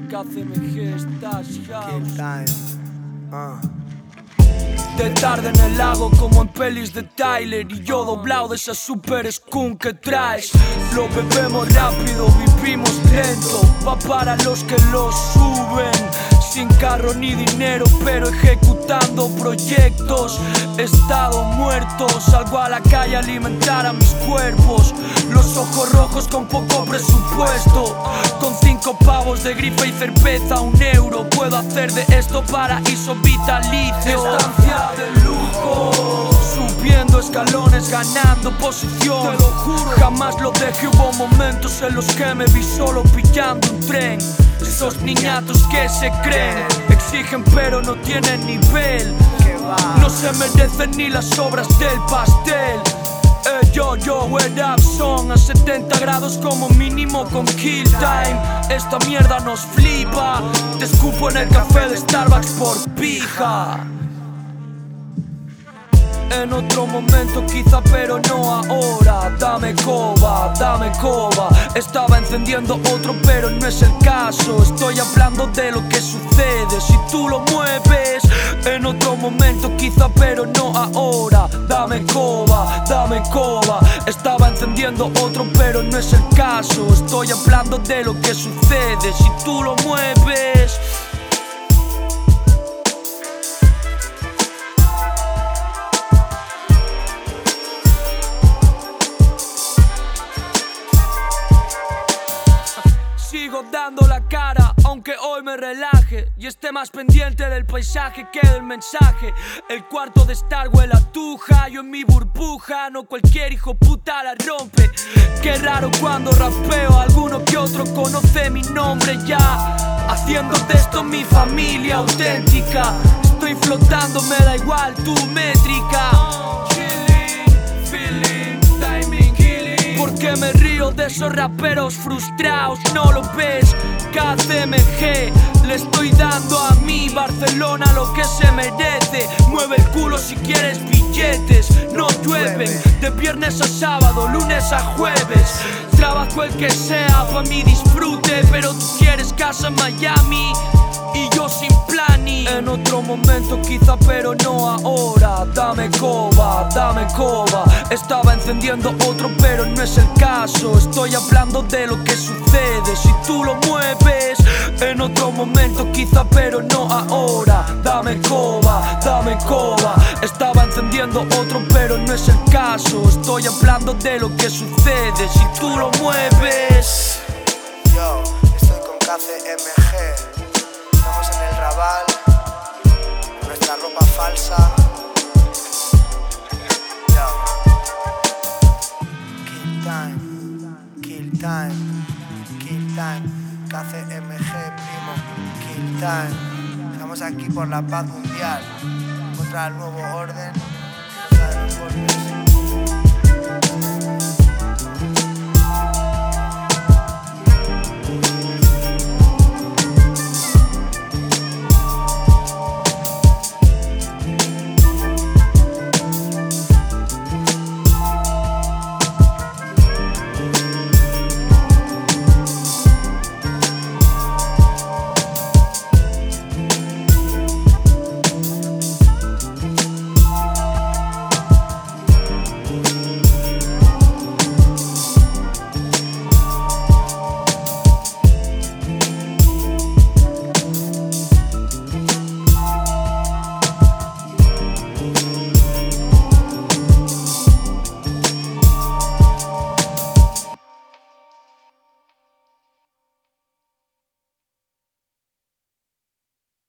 KCMG, Stash House. Time. De tarde en el lago como en pelis de Tyler, y yo doblado de esa super skunk que traes. Lo bebemos rápido, vivimos lento, va para los que lo suben. Sin carro ni dinero, pero ejecutando proyectos. Estado muerto, salgo a la calle a alimentar a mis cuerpos. Los ojos rojos con poco presupuesto. Con 5 pavos de grife y cerveza, €1. Puedo hacer de esto paraíso vitalicio. Estancia de lujo, subiendo escalones, ganando posición. Te lo juro, jamás lo dejé. Hubo momentos en los que me vi solo pillando un tren. Esos niñatos que se creen, exigen pero no tienen nivel. No se merecen ni las obras del pastel. Yo, what up, son a 70 grados como mínimo con kill time. Esta mierda nos flipa. Te escupo en el café de Starbucks por pija. En otro momento quizá, pero no ahora. Dame coba, dame coba. Estaba encendiendo otro, pero no es el caso. Estoy hablando de lo que sucede si tú lo mueves. En otro momento quizá, pero no ahora. Dame coba, dame coba. Estaba encendiendo otro, pero no es el caso. Estoy hablando de lo que sucede si tú lo mueves. Sigo dando la cara, aunque hoy me relaje y esté más pendiente del paisaje que del mensaje. El cuarto de estar huele a tuja, yo en mi burbuja, no cualquier hijo puta la rompe. Qué raro cuando rapeo, alguno que otro conoce mi nombre ya. Haciendo de esto mi familia auténtica. Estoy flotando, me da igual tu métrica. Porque me río de esos raperos frustrados, no lo ves. KCMG, le estoy dando a mi Barcelona lo que se merece. Mueve el culo si quieres billetes, no llueven. De viernes a sábado, lunes a jueves. Trabajo el que sea pa' mi disfrute, pero tú quieres casa en Miami y yo sin planning. En otro momento quizá, pero no ahora. Dame coba, dame coba. Estaba encendiendo otro, pero no es el caso. Estoy hablando de lo que sucede si tú lo mueves. En otro momento quizá, pero no ahora. Dame coba, dame coba. Estaba encendiendo otro, pero no es el caso. Estoy hablando de lo que sucede si tú lo mueves. Yo estoy con KCMG. Estamos en el Raval, con nuestra ropa falsa. Yo. Kill time, kill time, kill time. KCMG, primo, kill time. Estamos aquí por la paz mundial, contra el nuevo orden, contra los golpes.